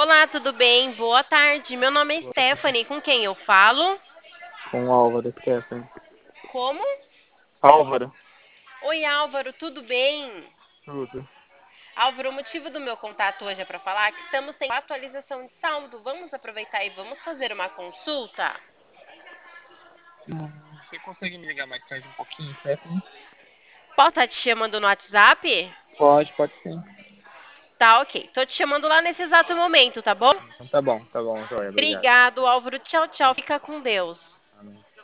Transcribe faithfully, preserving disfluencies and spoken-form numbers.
Olá, tudo bem? Boa tarde. Meu nome é Boa tarde. Stephanie. Com quem eu falo? Com o Álvaro, Stephanie. Como? Álvaro. Oi, Álvaro, tudo bem? Tudo. Álvaro, o motivo do meu contato hoje é para falar que estamos sem atualização de saldo. Vamos aproveitar e vamos fazer uma consulta? Hum, Você consegue me ligar mais tarde um pouquinho, Stephanie? Posso estar te chamando no WhatsApp? Pode, pode sim. Tá, ok. Tô te chamando lá nesse exato momento, tá bom? Então tá bom, tá bom, joia, obrigado. Obrigado, Álvaro. Tchau, tchau. Fica com Deus. Amém.